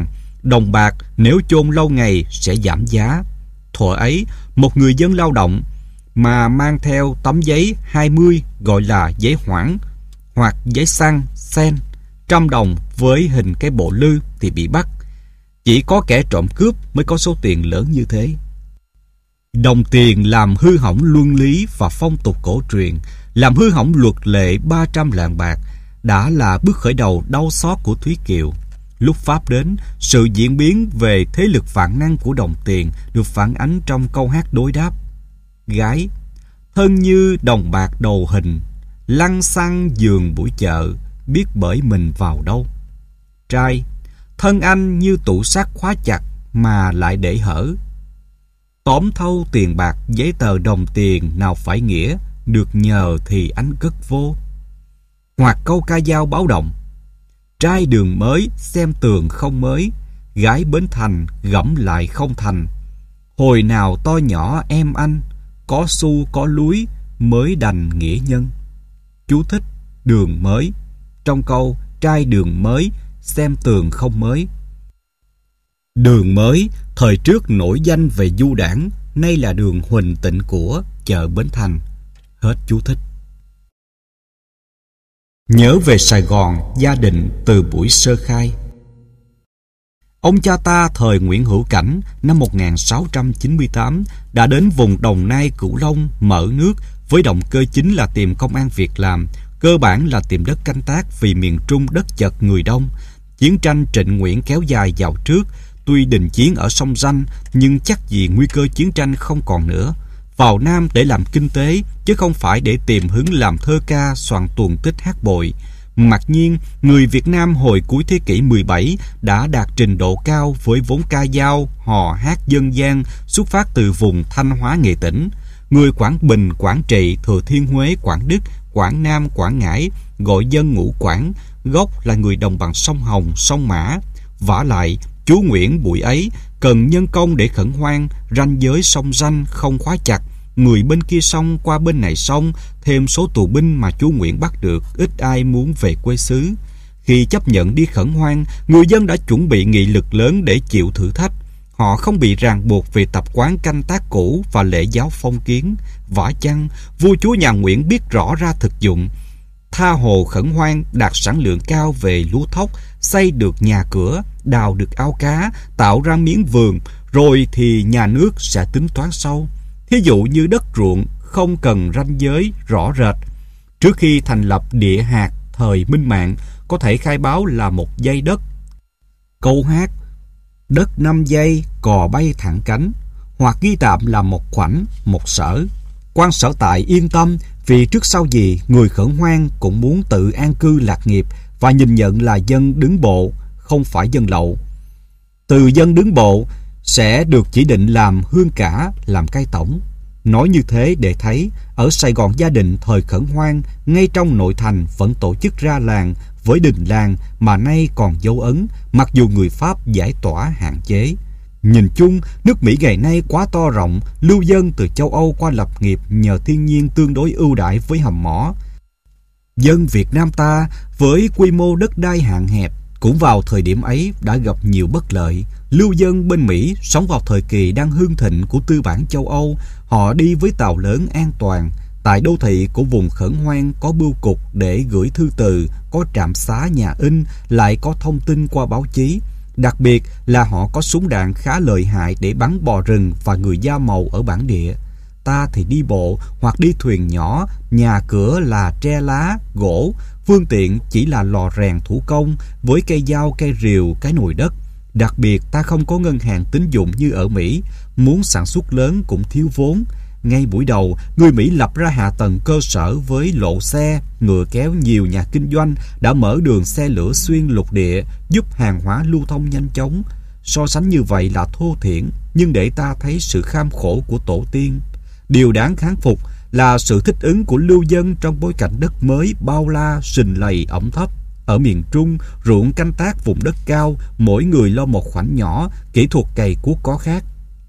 đồng bạc nếu chôn lâu ngày sẽ giảm giá. Thuở ấy, một người dân lao động mà mang theo tấm giấy hai mươi gọi là giấy hoãn hoặc giấy xăng, sen, trăm đồng với hình cái bộ lư thì bị bắt. Chỉ có kẻ trộm cướp mới có số tiền lớn như thế. Đồng tiền làm hư hỏng luân lý và phong tục cổ truyền, làm hư hỏng luật lệ ba trăm lạng bạc, đã là bước khởi đầu đau xót của Thúy Kiều. Lúc Pháp đến, sự diễn biến về thế lực vạn năng của đồng tiền được phản ánh trong câu hát đối đáp. Gái: thân như đồng bạc đầu hình, lăng xăng giường buổi chợ, biết bởi mình vào đâu. Trai: thân anh như tủ sắt khóa chặt mà lại để hở. Tóm thâu tiền bạc giấy tờ đồng tiền nào phải nghĩa, được nhờ thì anh cất vô. Hoặc câu ca dao báo động. Trai đường mới xem tường không mới, gái bến thành gẫm lại không thành. Hồi nào to nhỏ em anh, có xu có lúi mới đành nghĩa nhân. Chú thích: đường mới. Trong câu trai đường mới xem tường không mới. Đường mới thời trước nổi danh về du đãng, nay là đường Huỳnh Tịnh của chợ Bến Thành. Hết chú thích. Nhớ về Sài Gòn gia đình từ buổi sơ khai. Ông cha ta thời Nguyễn Hữu Cảnh năm một nghìn sáu trăm chín mươi tám đã đến vùng Đồng Nai, Cửu Long mở nước với động cơ chính là tìm công ăn việc làm, cơ bản là tìm đất canh tác vì miền Trung đất chật người đông. Chiến tranh Trịnh Nguyễn kéo dài dạo trước, tuy đình chiến ở sông Danh nhưng chắc gì nguy cơ chiến tranh không còn nữa. Vào Nam để làm kinh tế chứ không phải để tìm hứng làm thơ ca, soạn tuồng tích hát bội. Mặc nhiên, người Việt Nam hồi cuối thế kỷ mười bảy đã đạt trình độ cao với vốn ca dao, hò hát dân gian xuất phát từ vùng Thanh Hóa Nghệ Tĩnh. Người Quảng Bình, Quảng Trị, Thừa Thiên Huế, Quảng Đức, Quảng Nam, Quảng Ngãi gọi dân ngũ Quảng, gốc là người đồng bằng sông Hồng, sông Mã. Vả lại, chú Nguyễn buổi ấy cần nhân công để khẩn hoang, ranh giới sông Danh không khóa chặt, người bên kia sông qua bên này sông, thêm số tù binh mà chú Nguyễn bắt được, ít ai muốn về quê xứ. Khi chấp nhận đi khẩn hoang, người dân đã chuẩn bị nghị lực lớn để chịu thử thách. Họ không bị ràng buộc về tập quán canh tác cũ và lễ giáo phong kiến. Vả chăng, vua chúa nhà Nguyễn biết rõ ra thực dụng. Tha hồ khẩn hoang đạt sản lượng cao về lúa thóc, xây được nhà cửa, đào được ao cá, tạo ra miếng vườn, rồi thì nhà nước sẽ tính toán sau. Thí dụ như đất ruộng không cần ranh giới rõ rệt. Trước khi thành lập địa hạt thời Minh Mạng, có thể khai báo là một dây đất. Câu hát đất năm dây cò bay thẳng cánh, hoặc ghi tạm là một khoảnh, một sở. Quan sở tại yên tâm, vì trước sau gì người khẩn hoang cũng muốn tự an cư lạc nghiệp và nhìn nhận là dân đứng bộ, không phải dân lậu. Từ dân đứng bộ sẽ được chỉ định làm hương cả, làm cai tổng. Nói như thế để thấy, ở Sài Gòn gia đình thời khẩn hoang, ngay trong nội thành vẫn tổ chức ra làng với đình làng mà nay còn dấu ấn, mặc dù người Pháp giải tỏa hạn chế. Nhìn chung, nước Mỹ ngày nay quá to rộng, lưu dân từ châu Âu qua lập nghiệp nhờ thiên nhiên tương đối ưu đãi với hầm mỏ. Dân Việt Nam ta với quy mô đất đai hạn hẹp cũng vào thời điểm ấy đã gặp nhiều bất lợi. Lưu dân bên Mỹ sống vào thời kỳ đang hưng thịnh của tư bản châu Âu, họ đi với tàu lớn an toàn. Tại đô thị của vùng khẩn hoang có bưu cục để gửi thư từ, có trạm xá nhà in, lại có thông tin qua báo chí. Đặc biệt là họ có súng đạn khá lợi hại để bắn bò rừng và người da màu ở bản địa. Ta thì đi bộ hoặc đi thuyền nhỏ, nhà cửa là tre lá, gỗ, phương tiện chỉ là lò rèn thủ công với cây dao, cây rìu, cái nồi đất. Đặc biệt ta không có ngân hàng tín dụng như ở Mỹ, muốn sản xuất lớn cũng thiếu vốn. Ngay buổi đầu, người Mỹ lập ra hạ tầng cơ sở với lộ xe, ngựa kéo, nhiều nhà kinh doanh đã mở đường xe lửa xuyên lục địa, giúp hàng hóa lưu thông nhanh chóng. So sánh như vậy là thô thiển, nhưng để ta thấy sự kham khổ của tổ tiên. Điều đáng thán phục là sự thích ứng của lưu dân trong bối cảnh đất mới, bao la, sình lầy, ẩm thấp. Ở miền Trung, ruộng canh tác vùng đất cao, mỗi người lo một khoảnh nhỏ, kỹ thuật cày cuốc có khác.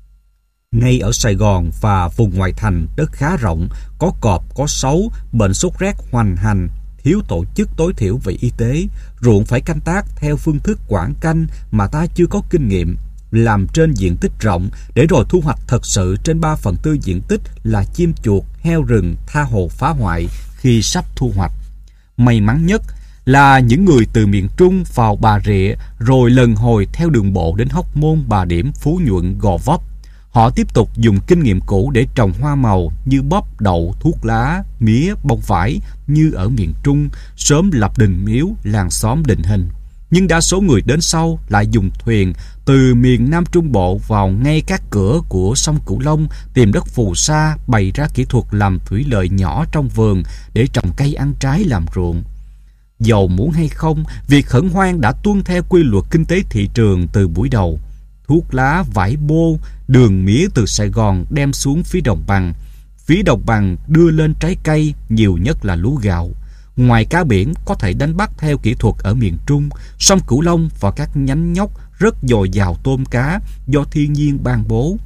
Ngay ở Sài Gòn và vùng ngoại thành, đất khá rộng, có cọp, có sấu, bệnh sốt rét hoành hành, thiếu tổ chức tối thiểu về y tế, ruộng phải canh tác theo phương thức quảng canh mà ta chưa có kinh nghiệm, làm trên diện tích rộng để rồi thu hoạch thật sự trên ba phần tư diện tích là chim chuột, heo rừng tha hồ phá hoại khi sắp thu hoạch. May mắn nhất là những người từ miền Trung vào Bà Rịa rồi lần hồi theo đường bộ đến Hóc Môn, Bà Điểm, Phú Nhuận, Gò Vấp. Họ tiếp tục dùng kinh nghiệm cũ để trồng hoa màu như bắp, đậu, thuốc lá, mía, bông vải như ở miền Trung, sớm lập đình miếu, làng xóm định hình. Nhưng đa số người đến sau lại dùng thuyền từ miền Nam Trung Bộ vào ngay các cửa của sông Cửu Long, tìm đất phù sa, bày ra kỹ thuật làm thủy lợi nhỏ trong vườn để trồng cây ăn trái làm ruộng. Dầu muốn hay không, việc khẩn hoang đã tuân theo quy luật kinh tế thị trường từ buổi đầu. Thuốc lá, vải bô, đường mía từ Sài Gòn đem xuống phía đồng bằng. Phía đồng bằng đưa lên trái cây, nhiều nhất là lúa gạo. Ngoài cá biển có thể đánh bắt theo kỹ thuật ở miền Trung, sông Cửu Long và các nhánh nhóc rất dồi dào tôm cá do thiên nhiên ban bố.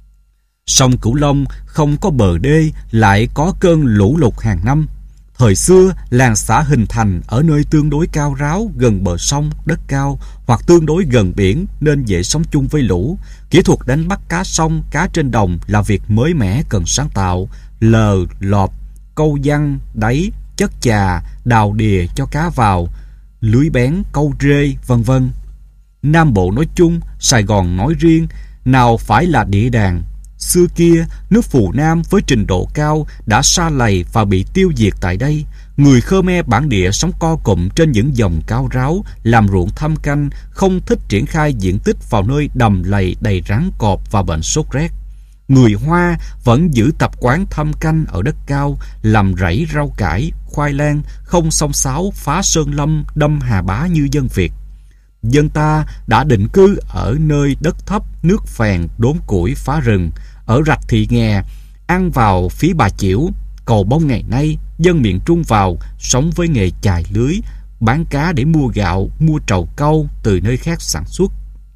Sông Cửu Long không có bờ đê, lại có cơn lũ lụt hàng năm. Thời xưa, làng xã hình thành ở nơi tương đối cao ráo, gần bờ sông, đất cao, hoặc tương đối gần biển nên dễ sống chung với lũ. Kỹ thuật đánh bắt cá sông, cá trên đồng là việc mới mẻ cần sáng tạo. Lờ, lọp, câu giăng, đáy, chất chà, đào đìa cho cá vào, lưới bén, câu rê, vân vân. Nam Bộ nói chung, Sài Gòn nói riêng, nào phải là địa đàng. Xưa kia, nước Phù Nam với trình độ cao đã sa lầy và bị tiêu diệt tại đây. Người Khmer bản địa sống co cụm trên những dòng cao ráo, làm ruộng thâm canh, không thích triển khai diện tích vào nơi đầm lầy đầy rắn cọp và bệnh sốt rét. Người Hoa vẫn giữ tập quán thâm canh ở đất cao, làm rẫy rau cải, khoai lang, không xông xáo phá sơn lâm, đâm hà bá như dân Việt. Dân ta đã định cư ở nơi đất thấp, nước phèn, đốn củi, phá rừng, ở rạch Thị Nghè, ăn vào phía Bà Chiểu. Cầu Bông ngày nay, dân miền Trung vào, sống với nghề chài lưới, bán cá để mua gạo, mua trầu cau từ nơi khác sản xuất.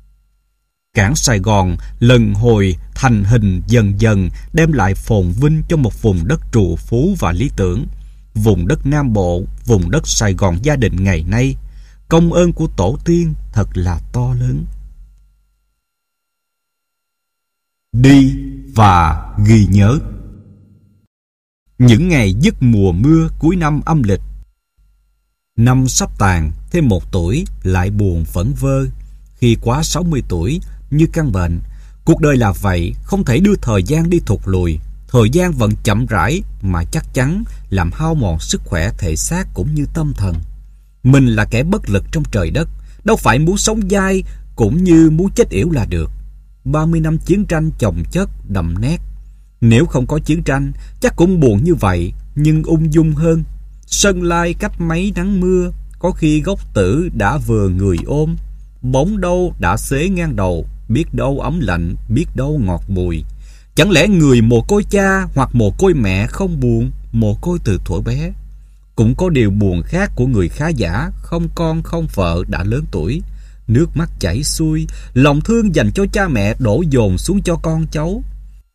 Cảng Sài Gòn lần hồi thành hình dần dần đem lại phồn vinh cho một vùng đất trù phú và lý tưởng. Vùng đất Nam Bộ, vùng đất Sài Gòn gia đình ngày nay, công ơn của tổ tiên thật là to lớn. Đi và ghi nhớ. Những ngày dứt mùa mưa cuối năm âm lịch. Năm sắp tàn, thêm một tuổi lại buồn phẫn vơ. Khi quá sáu mươi tuổi, như căn bệnh, cuộc đời là vậy, không thể đưa thời gian đi thụt lùi. Thời gian vẫn chậm rãi mà chắc chắn làm hao mòn sức khỏe thể xác cũng như tâm thần. Mình là kẻ bất lực trong trời đất, đâu phải muốn sống dai cũng như muốn chết yểu là được. ba mươi năm chiến tranh chồng chất đậm nét. Nếu không có chiến tranh, chắc cũng buồn như vậy, nhưng ung dung hơn. Sân lai cách mấy nắng mưa, có khi gốc tử đã vừa người ôm. Bóng đâu đã xế ngang đầu, biết đâu ấm lạnh, biết đâu ngọt bùi. Chẳng lẽ người mồ côi cha hoặc mồ côi mẹ không buồn, mồ côi từ thuở bé? Cũng có điều buồn khác của người khá giả, không con không vợ đã lớn tuổi. Nước mắt chảy xuôi, lòng thương dành cho cha mẹ đổ dồn xuống cho con cháu.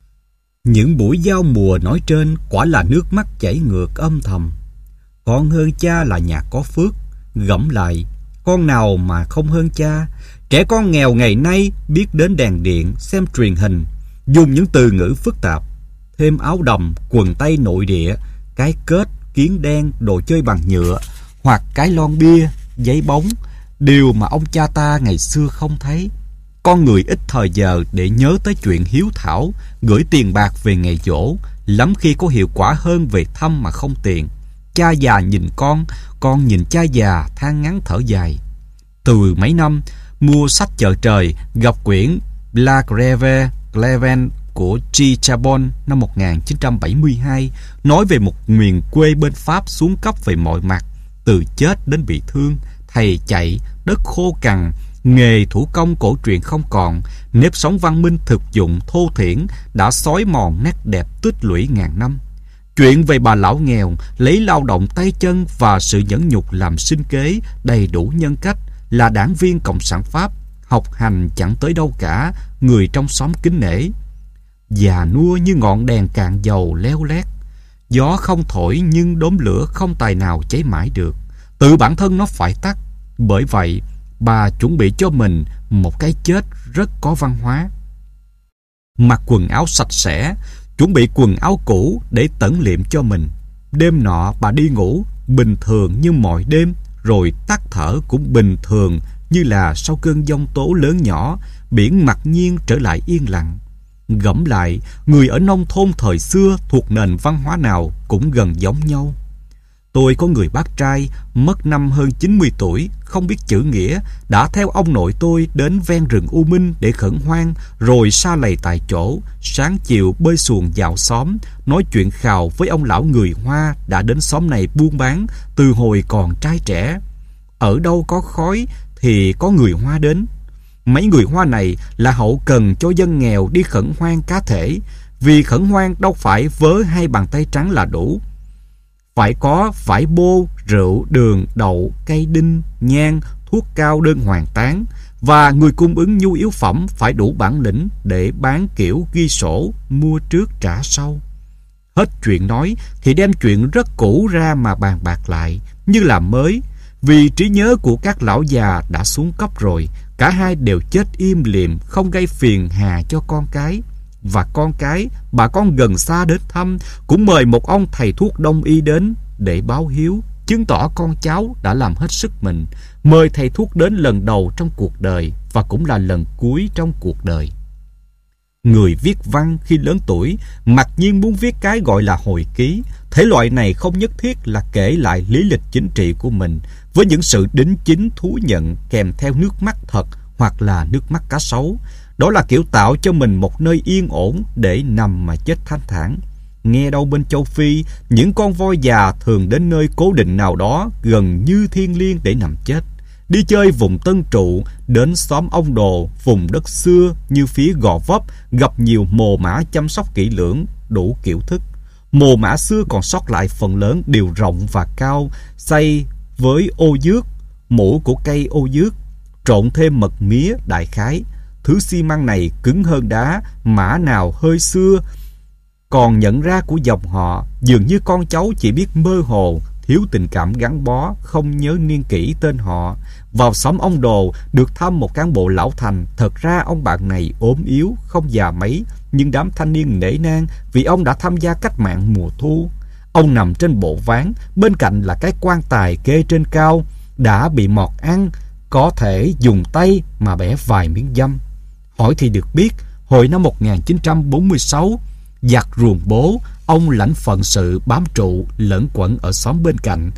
Những buổi giao mùa nói trên quả là nước mắt chảy ngược âm thầm. Con hơn cha là nhà có phước, gẫm lại, con nào mà không hơn cha. Trẻ con nghèo ngày nay biết đến đèn điện, xem truyền hình, dùng những từ ngữ phức tạp. Thêm áo đầm, quần tây nội địa, cái kết, kiến đen, đồ chơi bằng nhựa, hoặc cái lon bia, giấy bóng, điều mà ông cha ta ngày xưa không thấy. Con người ít thời giờ để nhớ tới chuyện hiếu thảo, gửi tiền bạc về ngày giỗ, lắm khi có hiệu quả hơn về thăm mà không tiền. Cha già nhìn con, con nhìn cha già than ngắn thở dài. Từ mấy năm, mua sách chợ trời, gặp quyển La Grève Cleven của G. Chabon năm một nghìn chín trăm bảy mươi hai, nói về một miền quê bên Pháp xuống cấp về mọi mặt, từ chết đến bị thương, thầy chạy, đất khô cằn, nghề thủ công cổ truyền không còn, nếp sống văn minh thực dụng thô thiển đã xói mòn nét đẹp tích lũy ngàn năm. Chuyện về bà lão nghèo lấy lao động tay chân và sự nhẫn nhục làm sinh kế, đầy đủ nhân cách, là đảng viên Cộng sản Pháp, học hành chẳng tới đâu cả, người trong xóm kính nể. Già nua như ngọn đèn cạn dầu leo lét. Gió không thổi nhưng đốm lửa không tài nào cháy mãi được. Tự bản thân nó phải tắt. Bởi vậy, bà chuẩn bị cho mình một cái chết rất có văn hóa. Mặc quần áo sạch sẽ, chuẩn bị quần áo cũ để tẩn liệm cho mình. Đêm nọ bà đi ngủ bình thường như mọi đêm, rồi tắt thở cũng bình thường như là sau cơn giông tố lớn nhỏ, biển mặc nhiên trở lại yên lặng. Gẫm lại, người ở nông thôn thời xưa thuộc nền văn hóa nào cũng gần giống nhau. Tôi có người bác trai mất năm hơn chín mươi tuổi, không biết chữ nghĩa, đã theo ông nội tôi đến ven rừng U Minh để khẩn hoang, rồi sa lầy tại chỗ, sáng chiều bơi xuồng dạo xóm, nói chuyện khào với ông lão người Hoa đã đến xóm này buôn bán từ hồi còn trai trẻ. Ở đâu có khói thì có người Hoa đến. Mấy người Hoa này là hậu cần cho dân nghèo đi khẩn hoang cá thể, vì khẩn hoang đâu phải vớ hai bàn tay trắng là đủ. Phải có vải bô, rượu, đường, đậu, cây đinh, nhang, thuốc cao đơn hoàn tán, và người cung ứng nhu yếu phẩm phải đủ bản lĩnh để bán kiểu ghi sổ, mua trước trả sau. Hết chuyện nói thì đem chuyện rất cũ ra mà bàn bạc lại, như là mới, vì trí nhớ của các lão già đã xuống cấp rồi. Cả hai đều chết im lìm, không gây phiền hà cho con cái. Và con cái, bà con gần xa đến thăm, cũng mời một ông thầy thuốc đông y đến để báo hiếu, chứng tỏ con cháu đã làm hết sức mình. Mời thầy thuốc đến lần đầu trong cuộc đời, và cũng là lần cuối trong cuộc đời. Người viết văn khi lớn tuổi mặc nhiên muốn viết cái gọi là hồi ký. Thể loại này không nhất thiết là kể lại lý lịch chính trị của mình, với những sự đính chính thú nhận kèm theo nước mắt thật hoặc là nước mắt cá sấu. Đó là kiểu tạo cho mình một nơi yên ổn để nằm mà chết thanh thản. Nghe đâu bên châu Phi, những con voi già thường đến nơi cố định nào đó gần như thiêng liêng để nằm chết. Đi chơi vùng Tân Trụ, đến xóm ông Đồ, vùng đất xưa như phía Gò Vấp, gặp nhiều mồ mả chăm sóc kỹ lưỡng, đủ kiểu thức. Mồ mả xưa còn sót lại phần lớn đều rộng và cao, xây với ô dước, mũ của cây ô dước, trộn thêm mật mía đại khái. Thứ xi măng này cứng hơn đá, mã nào hơi xưa còn nhận ra của dòng họ. Dường như con cháu chỉ biết mơ hồ, thiếu tình cảm gắn bó, không nhớ niên kỷ tên họ. Vào xóm ông Đồ được thăm một cán bộ lão thành. Thật ra ông bạn này ốm yếu, không già mấy, nhưng đám thanh niên nể nang vì ông đã tham gia cách mạng mùa thu. Ông nằm trên bộ ván, bên cạnh là cái quan tài kê trên cao, đã bị mọt ăn, có thể dùng tay mà bẻ vài miếng dăm. Hỏi thì được biết, hồi năm một nghìn chín trăm bốn mươi sáu, giặc ruồng bố, ông lãnh phận sự bám trụ lẫn quẩn ở xóm bên cạnh.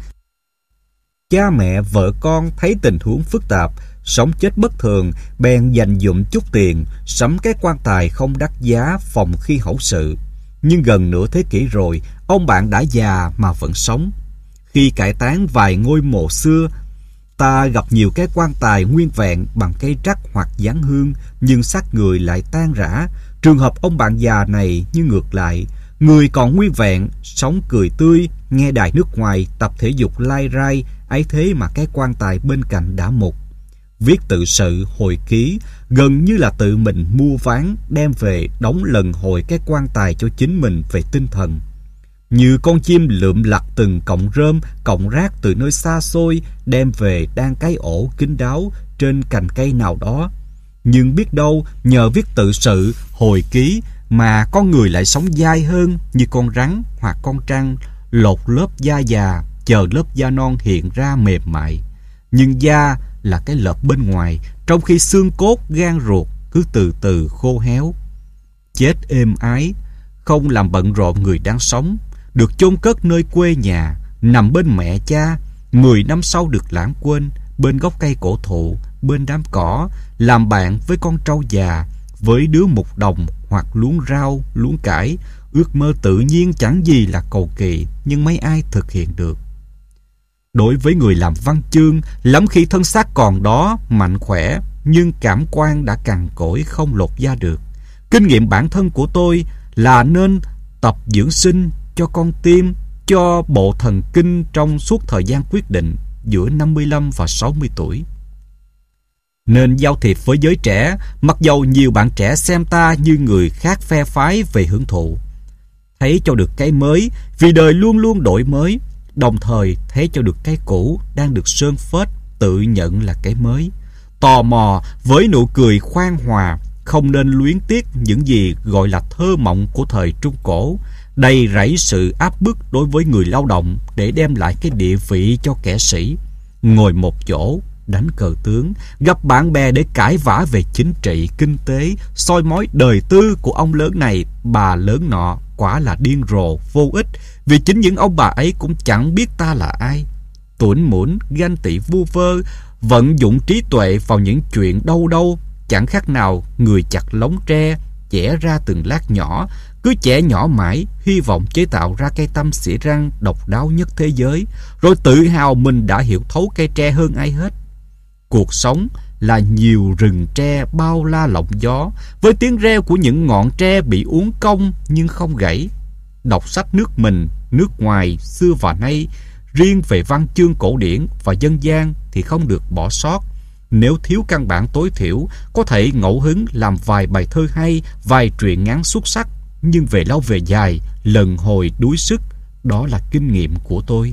Cha mẹ vợ con thấy tình huống phức tạp, sống chết bất thường, bèn dành dụm chút tiền sắm cái quan tài không đắt giá phòng khi hậu sự. Nhưng gần nửa thế kỷ rồi, ông bạn đã già mà vẫn sống. Khi cải táng vài ngôi mộ xưa, ta gặp nhiều cái quan tài nguyên vẹn bằng cây trắc hoặc dán hương, nhưng xác người lại tan rã. Trường hợp ông bạn già này như ngược lại, người còn nguyên vẹn, sống cười tươi, nghe đài nước ngoài, tập thể dục lai rai, ấy thế mà cái quan tài bên cạnh đã mục. Viết tự sự, hồi ký, gần như là tự mình mua ván, đem về đóng lần hồi cái quan tài cho chính mình về tinh thần. Như con chim lượm lặt từng cọng rơm, cọng rác từ nơi xa xôi, đem về đan cái ổ kín đáo trên cành cây nào đó. Nhưng biết đâu nhờ viết tự sự, hồi ký mà con người lại sống dai hơn, như con rắn hoặc con trăng, lột lớp da già, chờ lớp da non hiện ra mềm mại. Nhưng da là cái lợp bên ngoài, trong khi xương cốt, gan ruột cứ từ từ khô héo. Chết êm ái, không làm bận rộn người đang sống, được chôn cất nơi quê nhà, nằm bên mẹ cha, mười năm sau được lãng quên, bên gốc cây cổ thụ, bên đám cỏ, làm bạn với con trâu già, với đứa mục đồng hoặc luống rau, luống cải. Ước mơ tự nhiên chẳng gì là cầu kỳ, nhưng mấy ai thực hiện được. Đối với người làm văn chương, lắm khi thân xác còn đó, mạnh khỏe, nhưng cảm quan đã cằn cỗi không lột da được. Kinh nghiệm bản thân của tôi là nên tập dưỡng sinh cho con tim, cho bộ thần kinh trong suốt thời gian quyết định giữa năm mươi lăm và sáu mươi tuổi. Nên giao thiệp với giới trẻ, mặc dầu nhiều bạn trẻ xem ta như người khác phe phái về hưởng thụ. thấy cho được cái mới, vì đời luôn luôn đổi mới, đồng thời thấy cho được cái cũ đang được sơn phết, tự nhận là cái mới. Tò mò với nụ cười khoan hòa, không nên luyến tiếc những gì gọi là thơ mộng của thời Trung Cổ, đầy rẫy sự áp bức đối với người lao động để đem lại cái địa vị cho kẻ sĩ. Ngồi một chỗ, đánh cờ tướng, gặp bạn bè để cãi vã về chính trị, kinh tế, soi mói đời tư của ông lớn này, bà lớn nọ, quả là điên rồ, vô ích, vì chính những ông bà ấy cũng chẳng biết ta là ai. Tuổn mũn, ganh tị vu vơ, vận dụng trí tuệ vào những chuyện đâu đâu, chẳng khác nào người chặt lóng tre, chẻ ra từng lát nhỏ, cứ chẻ nhỏ mãi, hy vọng chế tạo ra cây tăm xỉa răng độc đáo nhất thế giới, rồi tự hào mình đã hiểu thấu cây tre hơn ai hết. Cuộc sống là nhiều rừng tre bao la lộng gió, với tiếng reo của những ngọn tre bị uốn cong nhưng không gãy. Đọc sách nước mình, nước ngoài, xưa và nay, riêng về văn chương cổ điển và dân gian thì không được bỏ sót. Nếu thiếu căn bản tối thiểu, có thể ngẫu hứng làm vài bài thơ hay, vài truyện ngắn xuất sắc, nhưng về lâu về dài, lần hồi đuối sức. Đó là kinh nghiệm của tôi.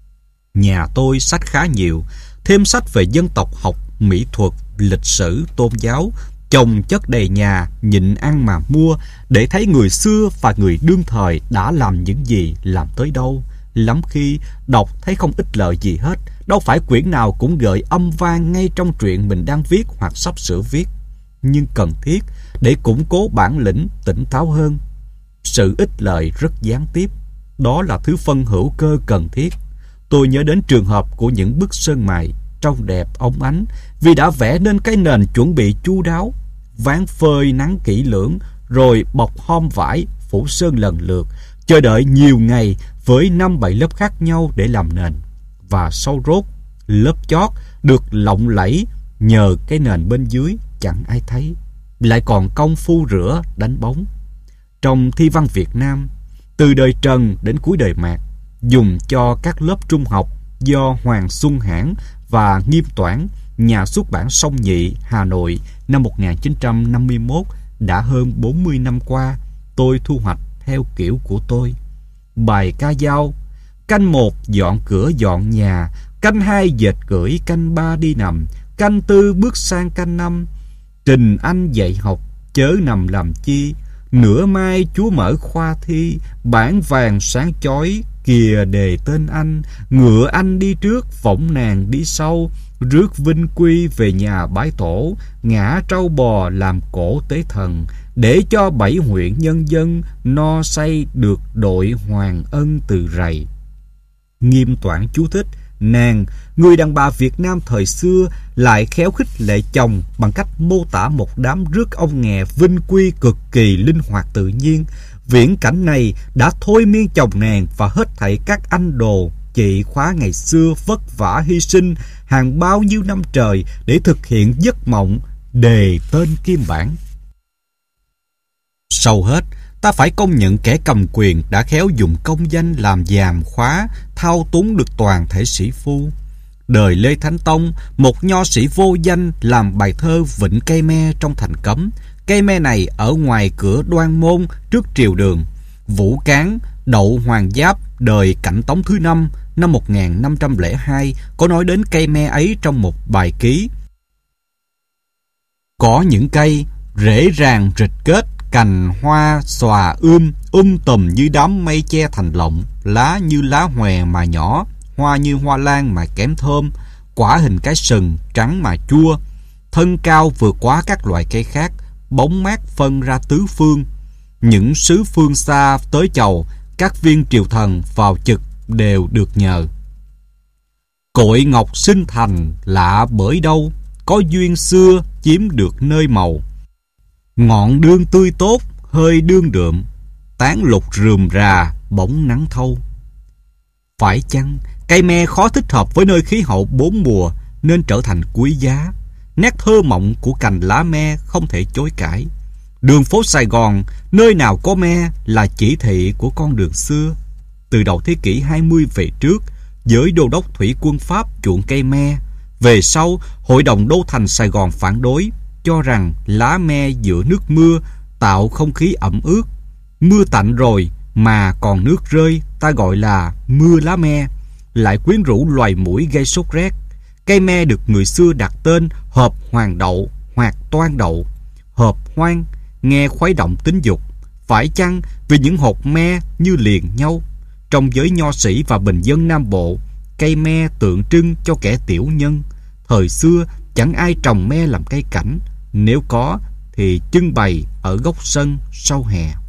Nhà tôi sách khá nhiều, thêm sách về dân tộc học, mỹ thuật, lịch sử, tôn giáo, chồng chất đầy nhà, nhịn ăn mà mua, để thấy người xưa và người đương thời đã làm những gì, làm tới đâu. Lắm khi đọc thấy không ích lợi gì hết, đâu phải quyển nào cũng gợi âm vang ngay trong truyện mình đang viết hoặc sắp sửa viết, nhưng cần thiết để củng cố bản lĩnh, tỉnh táo hơn. Sự ích lợi rất gián tiếp, đó là thứ phân hữu cơ cần thiết. Tôi nhớ đến trường hợp của những bức sơn mài, trông đẹp óng ánh vì đã vẽ nên cái nền chuẩn bị chu đáo, ván phơi nắng kỹ lưỡng, rồi bọc hôm vải, phủ sơn lần lượt, chờ đợi nhiều ngày với năm bảy lớp khác nhau để làm nền. Và sau rốt, lớp chót được lộng lẫy nhờ cái nền bên dưới chẳng ai thấy, lại còn công phu rửa, đánh bóng. Trong thi văn Việt Nam, từ đời Trần đến cuối đời Mạc, dùng cho các lớp trung học do Hoàng Xuân Hãn và Nghiêm Toản, nhà xuất bản Song Nhị, Hà Nội năm một nghìn chín trăm năm mươi mốt, đã hơn bốn mươi năm qua, tôi thu hoạch theo kiểu của tôi. Bài ca dao: canh một dọn cửa dọn nhà, canh hai dệt cưỡi, canh ba đi nằm, canh tư bước sang canh năm. Trình anh dạy học, chớ nằm làm chi, nửa mai chúa mở khoa thi, bảng vàng sáng chói, kìa đề tên anh, ngựa anh đi trước, võng nàng đi sau, rước vinh quy về nhà bái tổ, ngã trâu bò làm cổ tế thần, để cho bảy huyện nhân dân no say được đội hoàng ân từ rày. Nghiêm Toản chú thích: nàng, người đàn bà Việt Nam thời xưa, lại khéo khích lệ chồng bằng cách mô tả một đám rước ông nghè vinh quy cực kỳ linh hoạt tự nhiên. Viễn cảnh này đã thôi miên chồng nàng và hết thảy các anh đồ chị khóa ngày xưa vất vả hy sinh hàng bao nhiêu năm trời để thực hiện giấc mộng đề tên kim bản. Sau hết, ta phải công nhận kẻ cầm quyền đã khéo dùng công danh làm giàm khóa, thao túng được toàn thể sĩ phu. Đời Lê Thánh Tông, một nho sĩ vô danh làm bài thơ Vịnh Cây Me trong thành cấm. Cây me này ở ngoài cửa Đoan Môn trước triều Đường. Vũ Cán, Đậu Hoàng Giáp, đời Cảnh Tống thứ năm, năm một nghìn năm trăm lẻ hai, có nói đến cây me ấy trong một bài ký. Có những cây, rễ ràng rịch kết, cành hoa xòa ươm, um tùm như đám mây che thành lọng, lá như lá hòe mà nhỏ, hoa như hoa lan mà kém thơm, quả hình cái sừng, trắng mà chua, thân cao vượt quá các loại cây khác, bóng mát phân ra tứ phương. Những sứ phương xa tới chầu, các viên triều thần vào trực đều được nhờ. Cội ngọc sinh thành lạ bởi đâu, có duyên xưa chiếm được nơi màu. Ngọn đương tươi tốt, hơi đương đượm, tán lục rườm rà, bỗng nắng thâu. Phải chăng cây me khó thích hợp với nơi khí hậu bốn mùa nên trở thành quý giá? Nét thơ mộng của cành lá me không thể chối cãi. Đường phố Sài Gòn, nơi nào có me là chỉ thị của con đường xưa. Từ đầu thế kỷ hai mươi về trước, giới đô đốc thủy quân Pháp chuộng cây me. Về sau, Hội đồng Đô thành Sài Gòn phản đối, cho rằng lá me giữa nước mưa tạo không khí ẩm ướt. Mưa tạnh rồi, mà còn nước rơi ta gọi là mưa lá me, lại quyến rũ loài muỗi gây sốt rét. Cây me được người xưa đặt tên hộp hoàng đậu hoặc toan đậu. Hộp hoang nghe khuấy động tính dục, phải chăng vì những hột me như liền nhau? Trong giới nho sĩ và bình dân Nam Bộ, cây me tượng trưng cho kẻ tiểu nhân. Thời xưa chẳng ai trồng me làm cây cảnh, nếu có thì trưng bày ở góc sân sau hè.